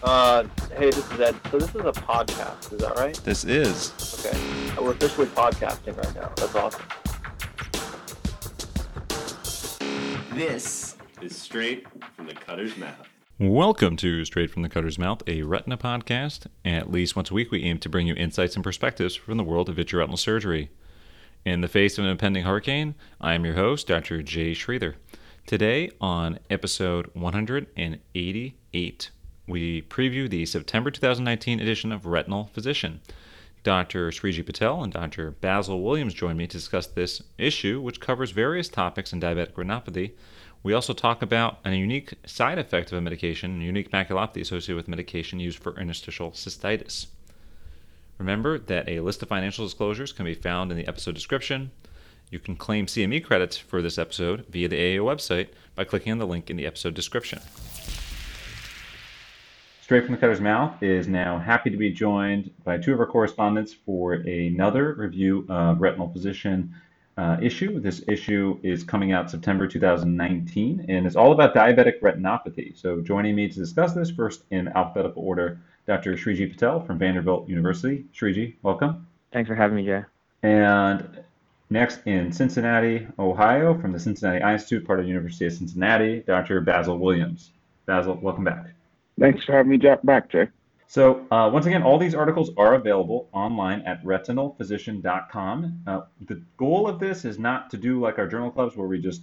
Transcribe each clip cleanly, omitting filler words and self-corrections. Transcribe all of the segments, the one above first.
Uh, hey, this is Ed. So this is a podcast, is that right? This is. Okay. We're officially podcasting right now. That's awesome. This is straight from the cutter's mouth. Welcome to Straight from the Cutter's Mouth, a retina podcast. At least once a week, we aim to bring you insights and perspectives from the world of vitreoretinal surgery. In the face of an impending hurricane, I am your host, Dr. Jay Schreither. Today, on episode 188, we preview the September 2019 edition of Retinal Physician. Dr. Sriji Patel and Dr. Basil Williams join me to discuss this issue, which covers various topics in diabetic retinopathy. We also talk about a unique side effect of a medication, unique maculopathy associated with medication used for interstitial cystitis. Remember that a list of financial disclosures can be found in the episode description. You can claim CME credits for this episode via the AAO website by clicking on the link in the episode description. Straight from the Cutter's Mouth is now happy to be joined by two of our correspondents for another review of Retinal Physician issue. This issue is coming out September 2019, and it's all about diabetic retinopathy. So joining me to discuss this, first in alphabetical order, Dr. Sriji Patel from Vanderbilt University. Sriji, welcome. Thanks for having me, Jay. And next in Cincinnati, Ohio, from the Cincinnati Eye Institute, part of the University of Cincinnati, Dr. Basil Williams. Basil, welcome back. Thanks for having me back, Jay. So once again, all these articles are available online at retinalphysician.com. The goal of this is not to do like our journal clubs where we just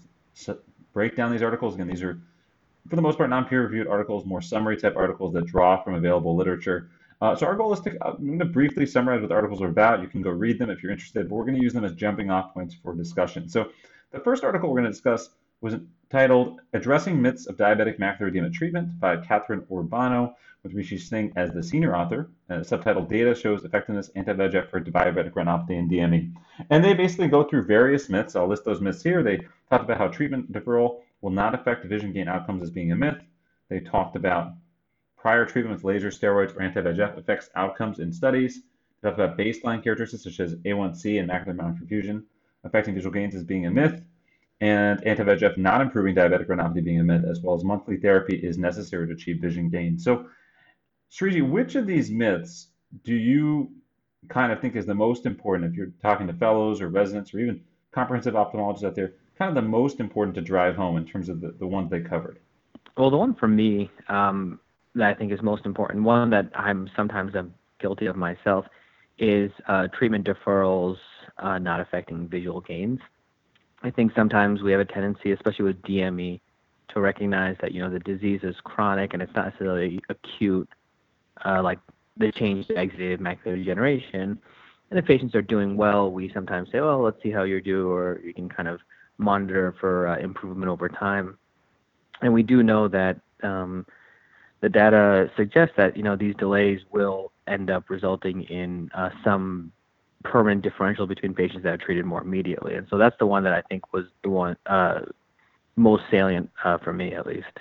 break down these articles. Again, these are, for the most part, non-peer-reviewed articles, more summary-type articles that draw from available literature. So our goal is I'm going to briefly summarize what the articles are about. You can go read them if you're interested, but we're going to use them as jumping-off points for discussion. So the first article we're going to discuss was titled Addressing Myths of Diabetic Macular Edema Treatment by Catherine Urbano, with Rishi Singh as the senior author. Subtitled Data Shows Effectiveness Anti-VEGF for Diabetic Retinopathy and DME. And they basically go through various myths. I'll list those myths here. They talk about how treatment deferral will not affect vision gain outcomes as being a myth. They talked about prior treatment with laser, steroids, or anti-VEGF affects outcomes in studies. They talked about baseline characteristics such as A1C and macular malperfusion affecting visual gains as being a myth, and anti-VEGF not improving diabetic retinopathy being a myth, as well as monthly therapy is necessary to achieve vision gain. So, Sriji, which of these myths do you kind of think is the most important if you're talking to fellows or residents or even comprehensive ophthalmologists out there, kind of the most important to drive home in terms of the ones they covered? Well, the one for me that I think is most important, one that I'm guilty of myself, is treatment deferrals not affecting visual gains. I think sometimes we have a tendency, especially with DME, to recognize that, the disease is chronic and it's not necessarily acute, like the change to exudative macular degeneration. And if patients are doing well, we sometimes say, well, let's see how you do, or you can kind of monitor for improvement over time. And we do know that the data suggests that, these delays will end up resulting in some permanent differential between patients that are treated more immediately. And so that's the one that I think was the one most salient for me, at least.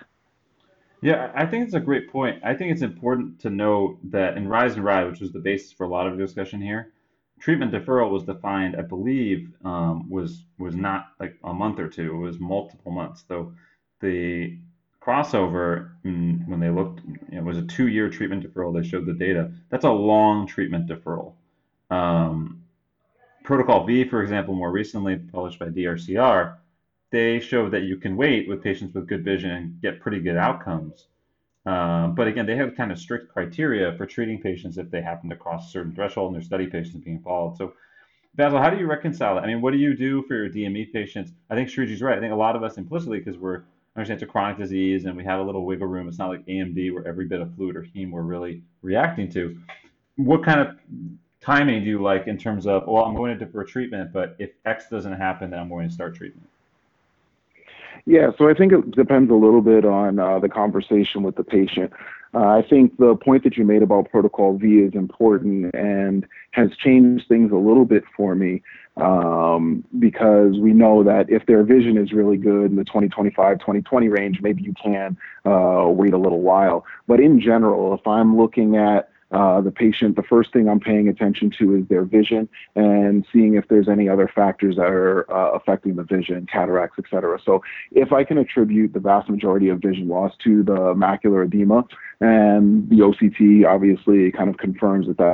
Yeah, I think it's a great point. I think it's important to note that in Rise and Ride, which was the basis for a lot of discussion here, treatment deferral was defined, I believe, was not like a month or two. It was multiple months. So the crossover, when they looked, it was a 2-year treatment deferral. They showed the data. That's a long treatment deferral. Protocol V, for example, more recently published by DRCR, they show that you can wait with patients with good vision and get pretty good outcomes. But again, they have kind of strict criteria for treating patients if they happen to cross a certain threshold and their study patients being followed. So, Basil, how do you reconcile that? I mean, what do you do for your DME patients? I think Sriji's right. I think a lot of us implicitly, because I understand it's a chronic disease and we have a little wiggle room. It's not like AMD where every bit of fluid or heme we're really reacting to. What kind of timing do you like in terms of, well, I'm going to defer treatment, but if X doesn't happen, then I'm going to start treatment? Yeah, so I think it depends a little bit on the conversation with the patient. I think the point that you made about Protocol V is important and has changed things a little bit for me because we know that if their vision is really good in the 2025, 2020 range, maybe you can wait a little while. But in general, if I'm looking at the patient, the first thing I'm paying attention to is their vision and seeing if there's any other factors that are affecting the vision, cataracts, et cetera. So if I can attribute the vast majority of vision loss to the macular edema, and the OCT obviously kind of confirms that.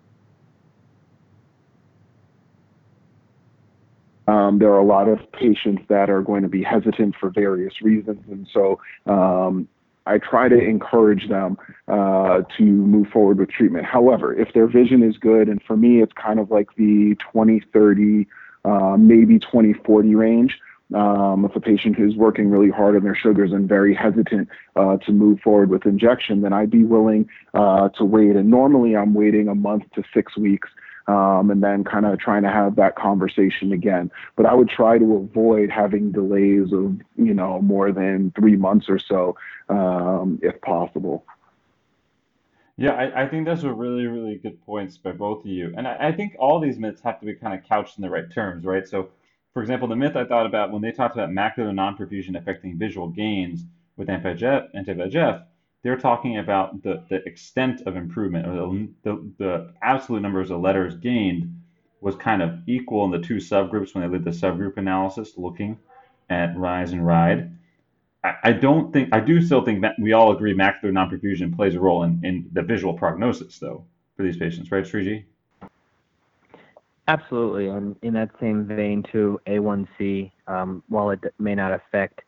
There are a lot of patients that are going to be hesitant for various reasons, and so I try to encourage them to move forward with treatment. However, if their vision is good, and for me, it's kind of like the 20/30, maybe 20/40 range. If a patient who's working really hard on their sugars and very hesitant to move forward with injection, then I'd be willing to wait. And normally I'm waiting a month to 6 weeks, and then kind of trying to have that conversation again. But I would try to avoid having delays of, more than 3 months or so, if possible. Yeah, I think those are really, really good points by both of you. And I think all these myths have to be kind of couched in the right terms, right? So, for example, the myth I thought about when they talked about macular non-perfusion affecting visual gains with anti-VEGF, they're talking about the extent of improvement, or the absolute numbers of letters gained was kind of equal in the two subgroups when they did the subgroup analysis looking at RISE and RIDE. I don't think I do still think that we all agree macular non-perfusion plays a role in the visual prognosis though for these patients, right, Sriji? Absolutely. And in that same vein, too, A1C, while it may not affect,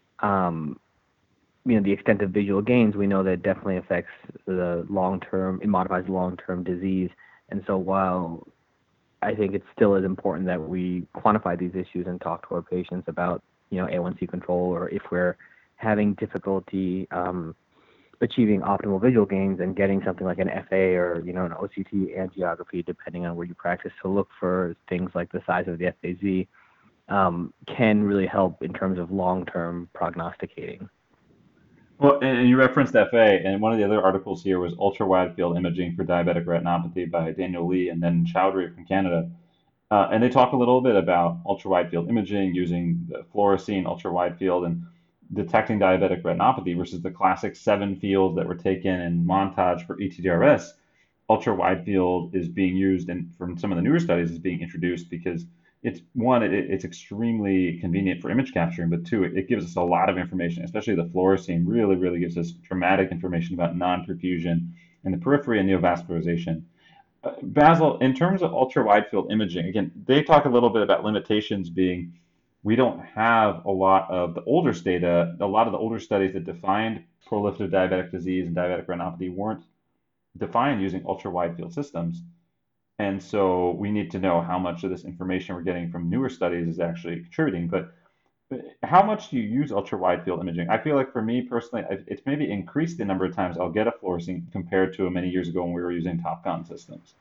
the extent of visual gains, we know that it definitely affects the long-term, it modifies long-term disease. And so while I think it still is important that we quantify these issues and talk to our patients about, A1C control, or if we're having difficulty achieving optimal visual gains and getting something like an FA or, an OCT angiography, depending on where you practice, to look for things like the size of the FAZ, can really help in terms of long-term prognosticating. Well, and you referenced FA, and one of the other articles here was ultra wide field imaging for diabetic retinopathy by Daniel Lee and then Chowdhury from Canada. And they talk a little bit about ultra wide field imaging using the fluorescein ultra wide field and detecting diabetic retinopathy versus the classic 7 fields that were taken in montage for ETDRS. Ultra wide field is being used, and from some of the newer studies, is being introduced because it's one, it's extremely convenient for image capturing, but two, it gives us a lot of information, especially the fluorescein really, really gives us dramatic information about non-perfusion in the periphery and neovascularization. Basil, in terms of ultra wide field imaging, again, they talk a little bit about limitations being we don't have a lot of the older data. A lot of the older studies that defined proliferative diabetic disease and diabetic retinopathy weren't defined using ultra wide field systems. And so we need to know how much of this information we're getting from newer studies is actually contributing. But how much do you use ultra wide field imaging? I feel like for me personally, it's maybe increased the number of times I'll get a fluorescein compared to many years ago when we were using Topcon systems.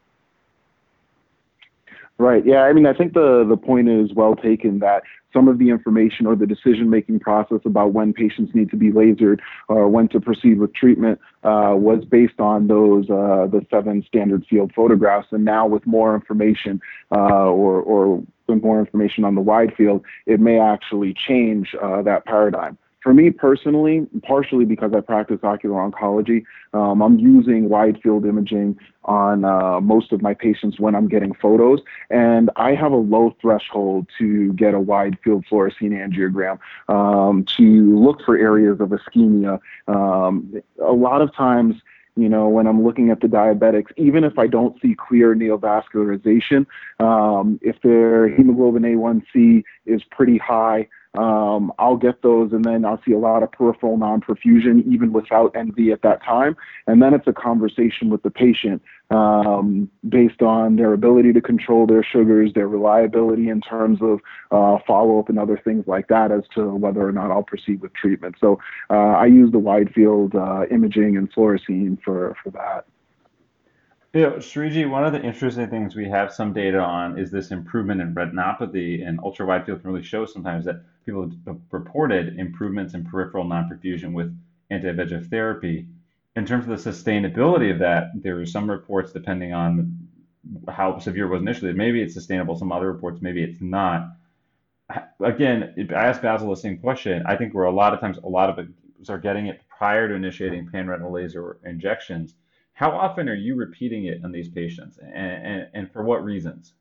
Right. Yeah. I mean, I think the point is well taken that some of the information or the decision-making process about when patients need to be lasered or when to proceed with treatment was based on those the 7 standard field photographs. And now with more information or more information on the wide field, it may actually change that paradigm. For me personally, partially because I practice ocular oncology, I'm using wide field imaging on most of my patients when I'm getting photos, and I have a low threshold to get a wide field fluorescein angiogram to look for areas of ischemia. A lot of times, when I'm looking at the diabetics, even if I don't see clear neovascularization, if their hemoglobin A1C is pretty high, I'll get those, and then I'll see a lot of peripheral non-perfusion even without NV at that time. And then it's a conversation with the patient based on their ability to control their sugars, their reliability in terms of follow-up and other things like that as to whether or not I'll proceed with treatment. So I use the wide field imaging and fluorescein for that. Sriji, one of the interesting things we have some data on is this improvement in retinopathy, and ultra wide field can really show sometimes that people have reported improvements in peripheral non-perfusion with anti-VEGF therapy. In terms of the sustainability of that, there are some reports, depending on how severe it was initially, maybe it's sustainable. Some other reports, maybe it's not. Again, I asked Basil the same question. I think where a lot of us are getting it prior to initiating panretinal laser injections. how often are you repeating it on these patients, and for what reasons?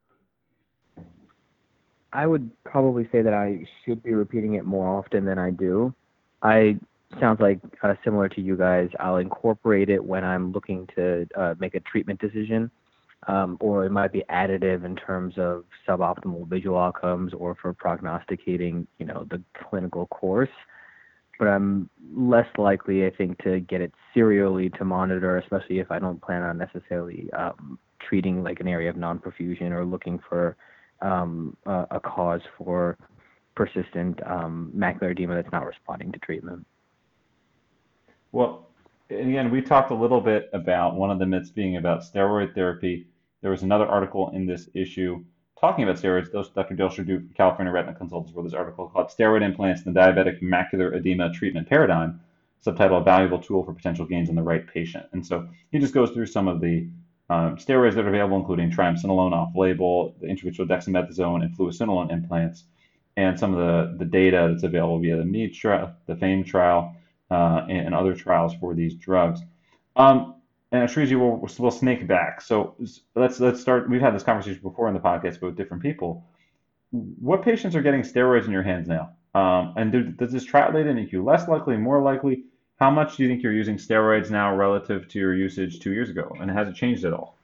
I would probably say that I should be repeating it more often than I do. I sounds like similar to you guys. I'll incorporate it when I'm looking to make a treatment decision, or it might be additive in terms of suboptimal visual outcomes or for prognosticating, the clinical course. But I'm less likely, I think, to get it serially to monitor, especially if I don't plan on necessarily treating like an area of non-perfusion or looking for a cause for persistent macular edema that's not responding to treatment. Well, again, we talked a little bit about one of the myths being about steroid therapy. There was another article in this issue talking about steroids. Dr. Dilsher from California Retina Consultants wrote this article called Steroid Implants in the Diabetic Macular Edema Treatment Paradigm, subtitled A Valuable Tool for Potential Gains in the Right Patient. And so he just goes through some of the steroids that are available, including triamcinolone off-label, the intravitreal dexamethasone, and fluocinolone implants, and some of the data that's available via the MEAD trial, the FAME trial, and other trials for these drugs. And Shriji, we'll snake back. So let's start. We've had this conversation before in the podcast, but with different people. What patients are getting steroids in your hands now? And does this trial data make you less likely, more likely? How much do you think you're using steroids now relative to your usage 2 years ago? And has it changed at all?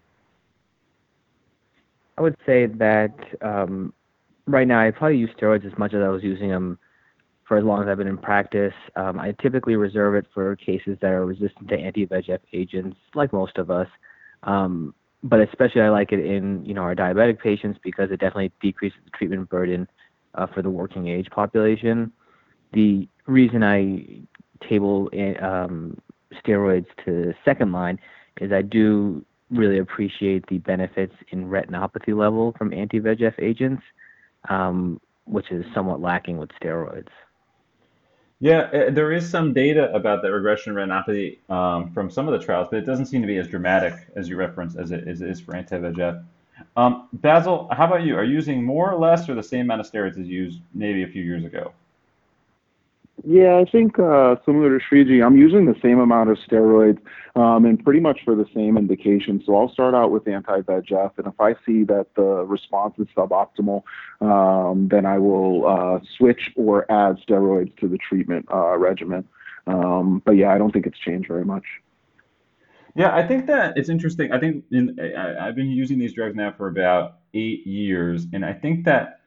I would say that right now I probably use steroids as much as I was using them for as long as I've been in practice. I typically reserve it for cases that are resistant to anti-VEGF agents, like most of us. But especially I like it in our diabetic patients because it definitely decreases the treatment burden for the working age population. The reason I table steroids to second line is I do really appreciate the benefits in retinopathy level from anti-VEGF agents, which is somewhat lacking with steroids. Yeah, there is some data about that regression in retinopathy from some of the trials, but it doesn't seem to be as dramatic as you referenced as it is for anti-VEGF. Basil, how about you? Are you using more or less or the same amount of steroids as you used maybe a few years ago? Yeah, I think similar to Shriji, I'm using the same amount of steroids and pretty much for the same indication. So I'll start out with anti-VEGF, and if I see that the response is suboptimal, then I will switch or add steroids to the treatment regimen. But yeah, I don't think it's changed very much. Yeah, I think that it's interesting. I think I've been using these drugs now for about 8 years, and I think that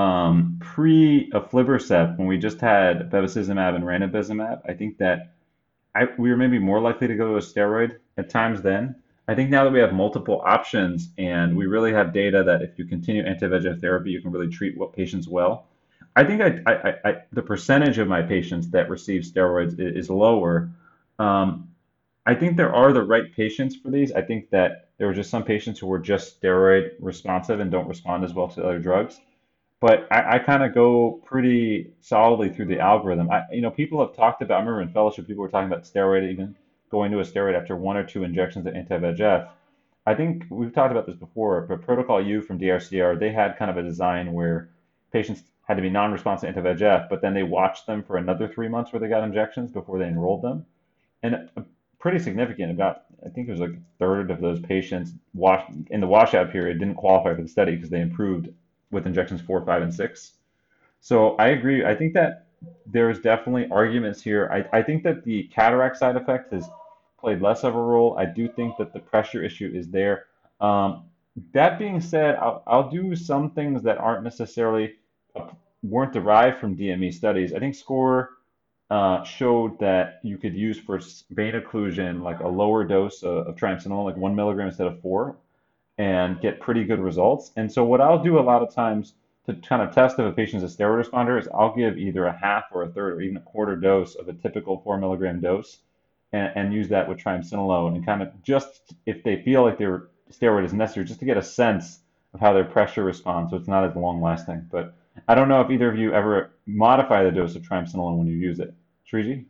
pre-aflibercept, when we just had bevacizumab and ranibizumab, I think that we were maybe more likely to go to a steroid at times then. I think now that we have multiple options and we really have data that if you continue anti-VEGF therapy, you can really treat what patients well. I think the percentage of my patients that receive steroids is lower. Um, I think there are the right patients for these. I think that there were just some patients who were just steroid responsive and don't respond as well to other drugs. But I kind of go pretty solidly through the algorithm. People have talked about, I remember in fellowship, people were talking about steroid, even going to a steroid after one or two injections of anti-VEGF. I think we've talked about this before, but Protocol U from DRCR, they had kind of a design where patients had to be non-responsive to anti-VEGF, but then they watched them for another 3 months where they got injections before they enrolled them. And pretty significant, about, I think it was like a third of those patients in the washout period didn't qualify for the study because they improved with injections 4, 5, and 6. So I agree. I think that there's definitely arguments here. I think that the cataract side effect has played less of a role. I do think that the pressure issue is there. Um, that being said, I'll do some things that aren't necessarily weren't derived from DME studies. I think SCORE showed that you could use for vein occlusion like a lower dose of triamcinolone, like 1 milligram instead of 4, and get pretty good results. And so what I'll do a lot of times to kind of test if a patient is a steroid responder is I'll give either a half or a third or even a quarter dose of a typical 4 milligram dose and use that with triamcinolone and kind of just if they feel like their steroid is necessary, just to get a sense of how their pressure responds so it's not as long lasting. But I don't know if either of you ever modify the dose of triamcinolone when you use it. Shriji?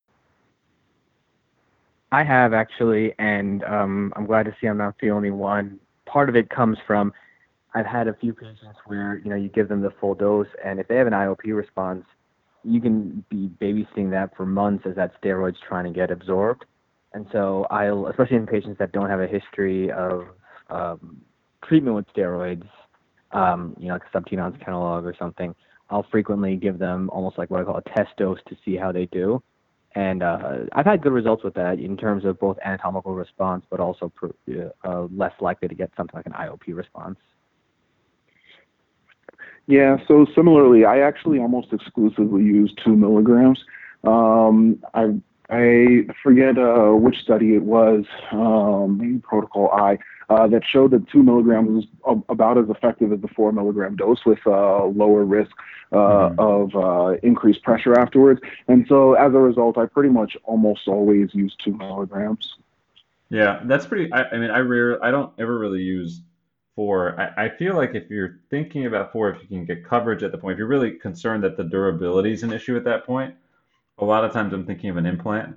I have actually, and I'm glad to see I'm not the only one. Part of it comes from I've had a few patients where you give them the full dose, and if they have an IOP response, you can be babysitting that for months as that steroid's trying to get absorbed. And so I'll, especially in patients that don't have a history of treatment with steroids, like a subtenon Kenalog or something, I'll frequently give them almost like what I call a test dose to see how they do. And I've had good results with that in terms of both anatomical response, but also less likely to get something like an IOP response. Yeah, so similarly, I actually almost exclusively use 2 milligrams. I forget which study it was, maybe Protocol I, that showed that 2 milligrams was about as effective as the 4 milligram dose with lower risk of increased pressure afterwards. And so as a result, I pretty much almost always use 2 milligrams. Yeah, that's pretty. I mean, I don't ever really use 4. I feel like if you're thinking about 4, if you can get coverage at the point, if you're really concerned that the durability is an issue at that point, a lot of times I'm thinking of an implant.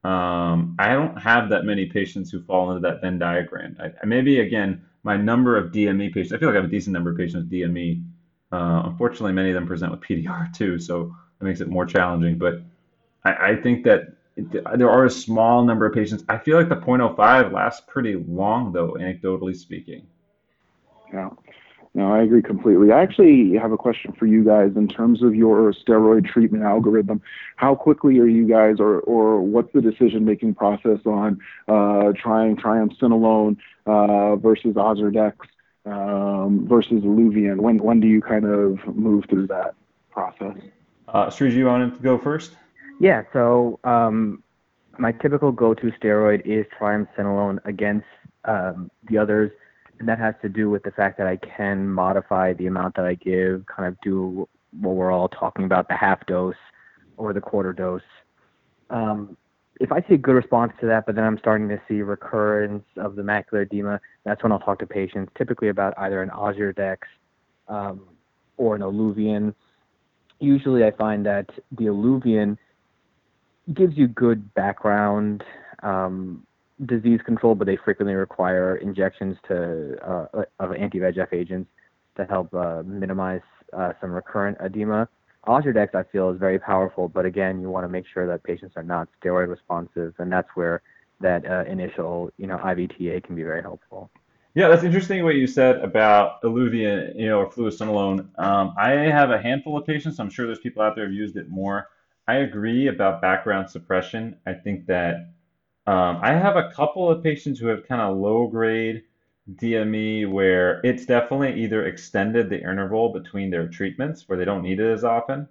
I don't have that many patients who fall into that Venn diagram. Maybe again, my number of DME patients. I feel like I have a decent number of patients with DME. Unfortunately, many of them present with PDR too, so it makes it more challenging. But I think that there are a small number of patients. I feel like the 0.05 lasts pretty long, though, anecdotally speaking. Yeah. No, I agree completely. I actually have a question for you guys in terms of your steroid treatment algorithm. How quickly are you guys, or what's the decision-making process on trying triamcinolone versus Ozurdex versus Iluvien? When do you kind of move through that process? Sriji, you wanted to go first? Yeah, so my typical go-to steroid is triamcinolone against the others. And that has to do with the fact that I can modify the amount that I give, kind of do what we're all talking about, the half dose or the quarter dose. If I see a good response to that, but then I'm starting to see recurrence of the macular edema, that's when I'll talk to patients, typically about either an Ozurdex or an Iluvien. Usually I find that the Iluvien gives you good background disease control, but they frequently require injections of anti-VEGF agents to help minimize some recurrent edema. Ozurdex, I feel, is very powerful, but again, you want to make sure that patients are not steroid responsive, and that's where that initial, IVTA can be very helpful. Yeah, that's interesting what you said about Iluvien, or fluocinolone. I have a handful of patients. I'm sure there's people out there who've used it more. I agree about background suppression. I think that I have a couple of patients who have kind of low grade DME where it's definitely either extended the interval between their treatments where they don't need it as often,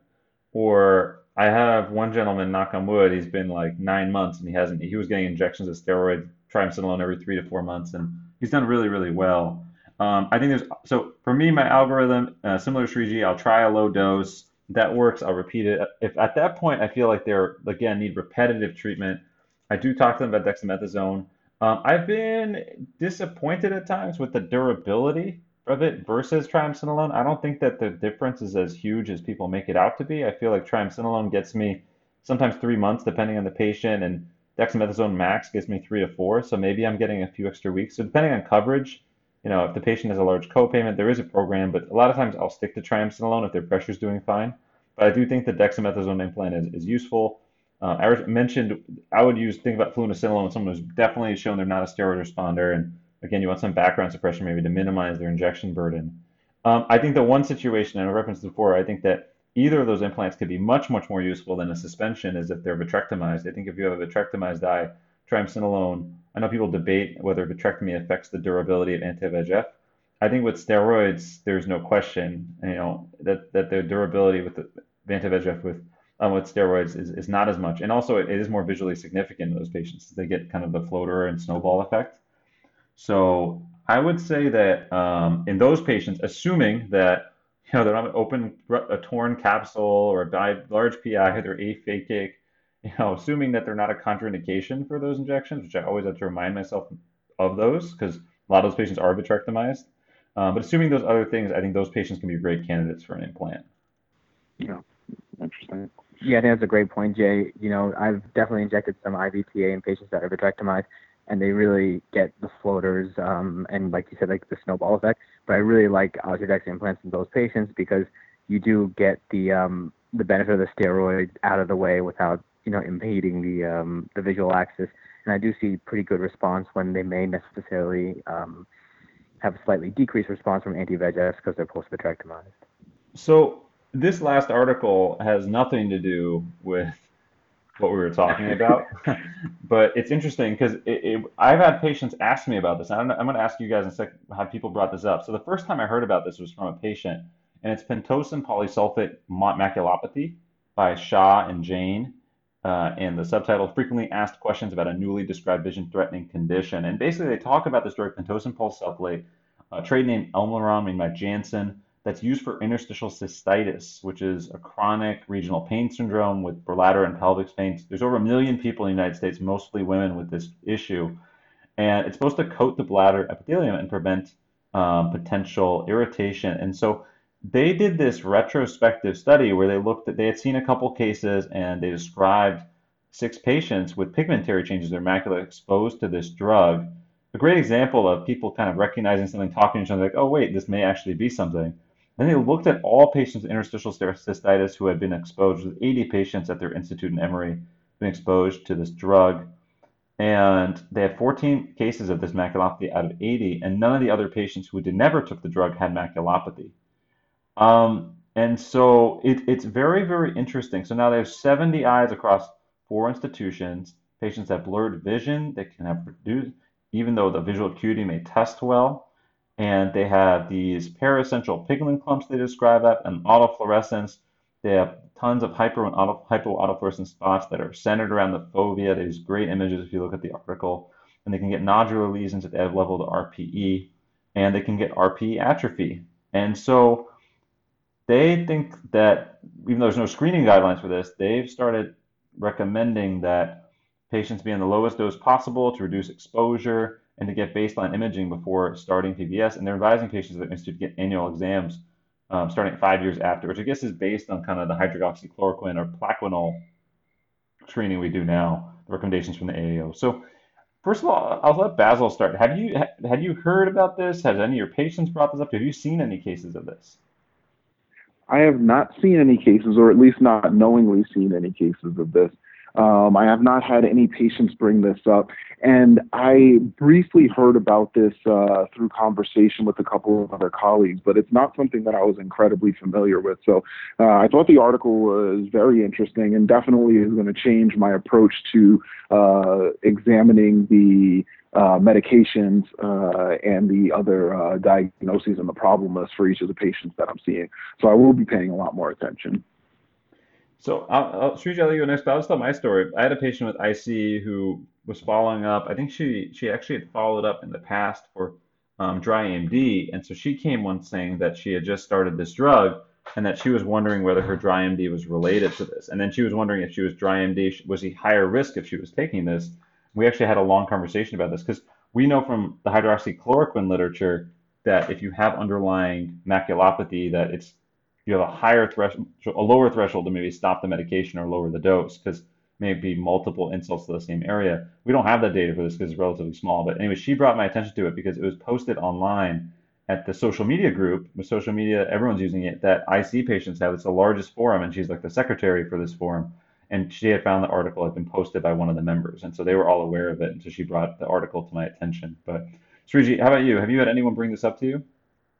or I have one gentleman, knock on wood, he's been like 9 months and he was getting injections of steroid triamcinolone every 3 to 4 months, and he's done really, really well. I think so for me, my algorithm, similar to Sriji, I'll try a low dose. That works, I'll repeat it. If at that point I feel like they're, again, need repetitive treatment, I do talk to them about dexamethasone. I've been disappointed at times with the durability of it versus triamcinolone. I don't think that the difference is as huge as people make it out to be. I feel like triamcinolone gets me sometimes 3 months, depending on the patient, and dexamethasone max gets me 3 to 4. So maybe I'm getting a few extra weeks. So depending on coverage, if the patient has a large copayment, there is a program, but a lot of times I'll stick to triamcinolone if their pressure's doing fine. But I do think the dexamethasone implant is useful. I mentioned I would think about fluocinolone when someone who's definitely shown they're not a steroid responder, and again, you want some background suppression maybe to minimize their injection burden. I think the one situation, and I referenced before, I think that either of those implants could be much, much more useful than a suspension is if they're vitrectomized. I think if you have a vitrectomized eye, triamcinolone, I know people debate whether vitrectomy affects the durability of anti-VEGF. I think with steroids, there's no question, that the durability with the anti-VEGF with steroids is not as much. And also, it is more visually significant in those patients. They get kind of the floater and snowball effect. So I would say that in those patients, assuming that they're not a torn capsule or a large PI, they're aphakic, assuming that they're not a contraindication for those injections, which I always have to remind myself of those because a lot of those patients are vitrectomized. But assuming those other things, I think those patients can be great candidates for an implant. Yeah, interesting. Yeah, I think that's a great point, Jay. I've definitely injected some IVTA in patients that are vitrectomized, and they really get the floaters and, like you said, like the snowball effect. But I really like Ozurdex implants in those patients because you do get the benefit of the steroid out of the way without impeding the visual axis. and I do see pretty good response when they may necessarily have a slightly decreased response from anti-VEGFs because they're post-vitrectomized. So this last article has nothing to do with what we were talking about, but it's interesting because I've had patients ask me about this. I'm going to ask you guys in a second how people brought this up. So the first time I heard about this was from a patient, and it's pentosan polysulfate maculopathy by Shah and Jane. And the subtitle, Frequently Asked Questions About a Newly Described Vision-Threatening Condition. And basically they talk about this drug, pentosan polysulfate, a trade name Elmiron made by Janssen, that's used for interstitial cystitis, which is a chronic regional pain syndrome with bladder and pelvic pain. There's over 1 million people in the United States, mostly women, with this issue. And it's supposed to coat the bladder epithelium and prevent potential irritation. And so they did this retrospective study where they had seen a couple cases and they described 6 patients with pigmentary changes in their macula exposed to this drug. A great example of people kind of recognizing something, talking to each other, like, oh, wait, this may actually be something. Then they looked at all patients with interstitial cystitis who had been exposed, with 80 patients at their institute in Emory, been exposed to this drug. And they had 14 cases of this maculopathy out of 80, and none of the other patients who never took the drug had maculopathy. And so it's very, very interesting. So now they have 70 eyes across 4 institutions. Patients have blurred vision. They can have reduced, even though the visual acuity may test well. And they have these paracentral pigment clumps they describe that, and autofluorescence. They have tons of hypoautofluorescent spots that are centered around the fovea. There's great images if you look at the article. And they can get nodular lesions at the level of the RPE, and they can get RPE atrophy. And so they think that even though there's no screening guidelines for this, they've started recommending that patients be on the lowest dose possible to reduce exposure and to get baseline imaging before starting PVS. And they're advising patients at the institute to get annual exams starting 5 years after, which I guess is based on kind of the hydroxychloroquine or Plaquenil screening we do now, the recommendations from the AAO. So first of all, I'll let Basil start. Had you heard about this? Has any of your patients brought this up? Have you seen any cases of this? I have not seen any cases, or at least not knowingly seen any cases of this. I have not had any patients bring this up. And I briefly heard about this through conversation with a couple of other colleagues, but it's not something that I was incredibly familiar with. So I thought the article was very interesting and definitely is going to change my approach to examining the medications and the other diagnoses and the problem list for each of the patients that I'm seeing. So I will be paying a lot more attention. So Srija, I'll let you go next, but I'll just tell my story. I had a patient with IC who was following up. I think she actually had followed up in the past for dry AMD, and so she came once saying that she had just started this drug and that she was wondering whether her dry AMD was related to this. And then she was wondering if she was dry AMD, was he higher risk if she was taking this? We actually had a long conversation about this because we know from the hydroxychloroquine literature that if you have underlying maculopathy, that you have a higher threshold, a lower threshold to maybe stop the medication or lower the dose because maybe multiple insults to the same area. We don't have that data for this because it's relatively small. But anyway, she brought my attention to it because it was posted online at the social media group. With social media, everyone's using it, that IC patients have. It's the largest forum, and she's like the secretary for this forum. And she had found the article had been posted by one of the members. And so they were all aware of it. And so she brought the article to my attention. But Sriji, how about you? Have you had anyone bring this up to you?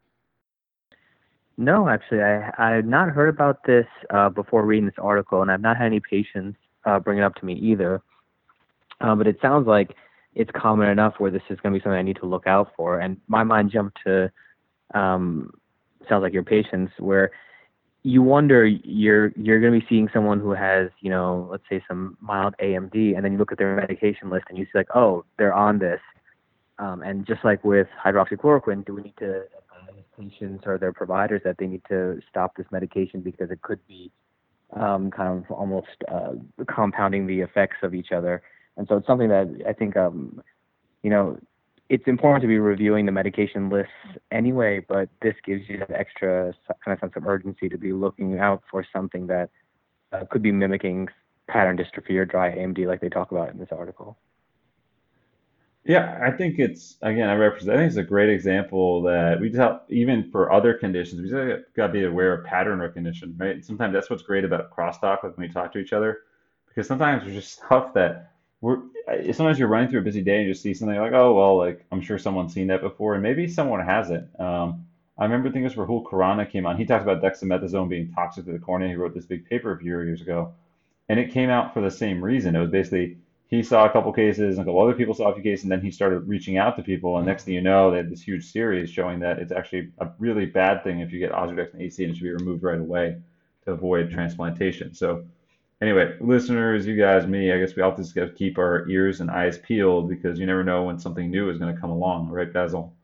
No, actually, I had not heard about this before reading this article, and I've not had any patients bring it up to me either. But it sounds like it's common enough where this is going to be something I need to look out for. And my mind jumped to sounds like your patients, where you wonder you're going to be seeing someone who has, let's say some mild AMD, and then you look at their medication list and you see like, oh, they're on this. And just like with hydroxychloroquine, do we need to advise patients or their providers that they need to stop this medication because it could be kind of almost compounding the effects of each other? And so it's something that I think, it's important to be reviewing the medication lists anyway, but this gives you that extra kind of sense of urgency to be looking out for something that could be mimicking pattern dystrophy or dry AMD like they talk about in this article. Yeah, I think I think it's a great example that we just have, even for other conditions, we just got to be aware of pattern recognition, right? And sometimes that's what's great about crosstalk, like when we talk to each other, because sometimes there's just stuff that sometimes you're running through a busy day and you just see something like, oh, well, like I'm sure someone's seen that before, and maybe someone hasn't. I remember I think it was Rahul Khurana came on. He talks about dexamethasone being toxic to the cornea. He wrote this big paper a few years ago, and it came out for the same reason. It was basically he saw a couple cases, and a couple other people saw a few cases, and then he started reaching out to people, and next thing you know, they had this huge series showing that it's actually a really bad thing if you get Ozurdex and AC, and it should be removed right away to avoid transplantation. So anyway, listeners, you guys, me, I guess we all just got to keep our ears and eyes peeled because you never know when something new is going to come along, right, Basil?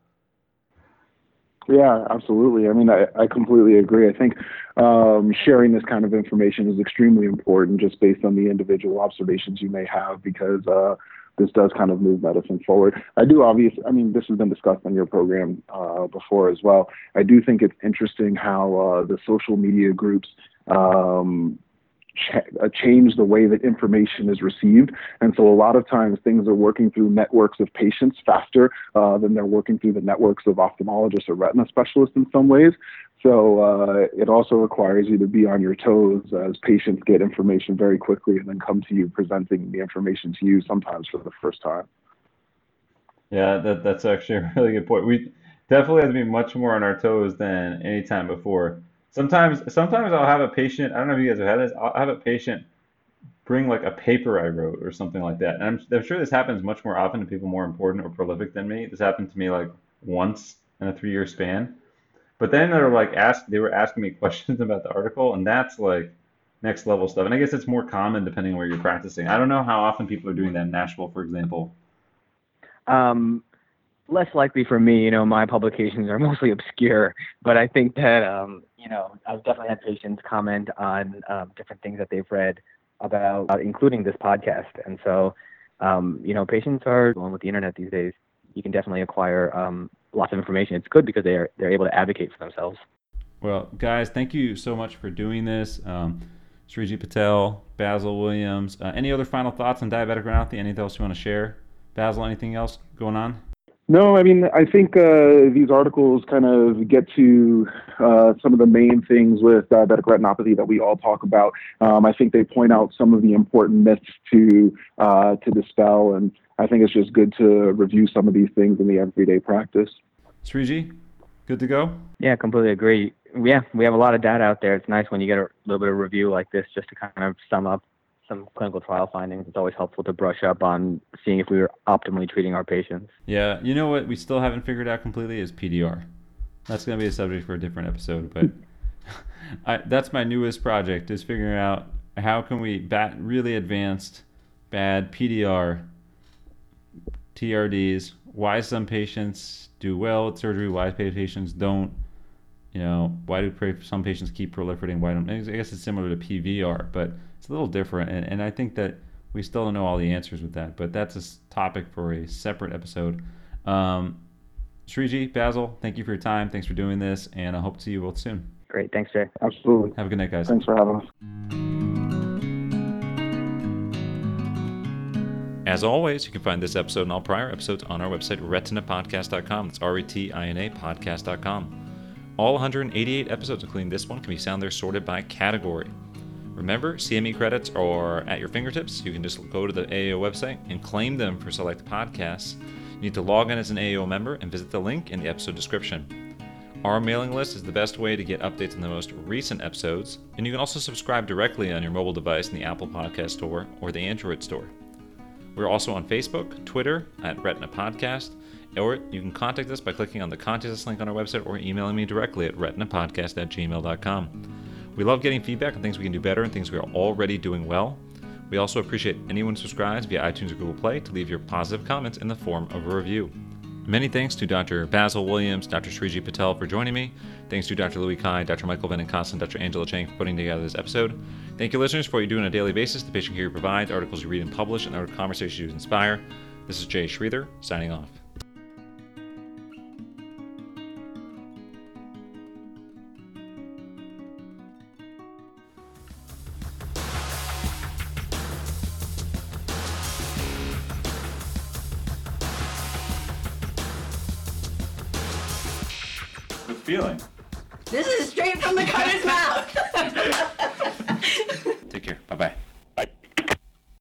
Yeah, absolutely. I mean, I completely agree. I think sharing this kind of information is extremely important just based on the individual observations you may have because this does kind of move medicine forward. I mean, this has been discussed on your program before as well. I do think it's interesting how the social media groups change the way that information is received. And so a lot of times things are working through networks of patients faster than they're working through the networks of ophthalmologists or retina specialists in some ways. So it also requires you to be on your toes as patients get information very quickly and then come to you presenting the information to you sometimes for the first time. Yeah, that's actually a really good point. We definitely have to be much more on our toes than any time before. Sometimes I'll have a patient, I don't know if you guys have had this, I'll have a patient bring like a paper I wrote or something like that. And I'm sure this happens much more often to people more important or prolific than me. This happened to me like once in a 3-year span. But then they were asking me questions about the article, and that's like next level stuff. And I guess it's more common depending on where you're practicing. I don't know how often people are doing that in Nashville, for example. Less likely for me, my publications are mostly obscure, but I think that, I've definitely had patients comment on different things that they've read about, including this podcast. And so, patients are going with the internet these days. You can definitely acquire lots of information. It's good because they're able to advocate for themselves. Well, guys, thank you so much for doing this. Sriji Patel, Basil Williams. Any other final thoughts on diabetic retinopathy? Anything else you want to share? Basil, anything else going on? No, I mean, I think these articles kind of get to some of the main things with diabetic retinopathy that we all talk about. I think they point out some of the important myths to dispel, and I think it's just good to review some of these things in the everyday practice. Sriji, good to go? Yeah, completely agree. Yeah, we have a lot of data out there. It's nice when you get a little bit of review like this just to kind of sum up some clinical trial findings. It's always helpful to brush up on seeing if we were optimally treating our patients. Yeah, you know what we still haven't figured out completely is PDR. That's going to be a subject for a different episode, but that's my newest project is figuring out how can we really advanced bad PDR, TRDs, why some patients do well with surgery, why patients don't, why do some patients keep proliferating, why don't, I guess it's similar to PVR, but it's a little different, and I think that we still don't know all the answers with that, but that's a topic for a separate episode. Sriji, Basil, thank you for your time. Thanks for doing this, and I hope to see you both soon. Great. Thanks, Jay. Absolutely. Have a good night, guys. Thanks for having us. As always, you can find this episode and all prior episodes on our website, retinapodcast.com. That's RETINA podcast.com. All 188 episodes, including this one, can be found there sorted by category. Remember, CME credits are at your fingertips. You can just go to the AAO website and claim them for select podcasts. You need to log in as an AAO member and visit the link in the episode description. Our mailing list is the best way to get updates on the most recent episodes, and you can also subscribe directly on your mobile device in the Apple Podcast Store or the Android Store. We're also on Facebook, Twitter, at Retina Podcast, or you can contact us by clicking on the Contact Us link on our website or emailing me directly at retinapodcast@gmail.com. We love getting feedback on things we can do better and things we are already doing well. We also appreciate anyone who subscribes via iTunes or Google Play to leave your positive comments in the form of a review. Many thanks to Dr. Basil Williams, Dr. Sriji Patel for joining me. Thanks to Dr. Louis Kai, Dr. Michael Bennett-Costin, and Dr. Angela Chang for putting together this episode. Thank you, listeners, for what you do on a daily basis, the patient care you provide, the articles you read and publish, and the conversations you inspire. This is Jay Schreither, signing off. Feeling. This is straight from the cutter's mouth. Take care. Bye-bye.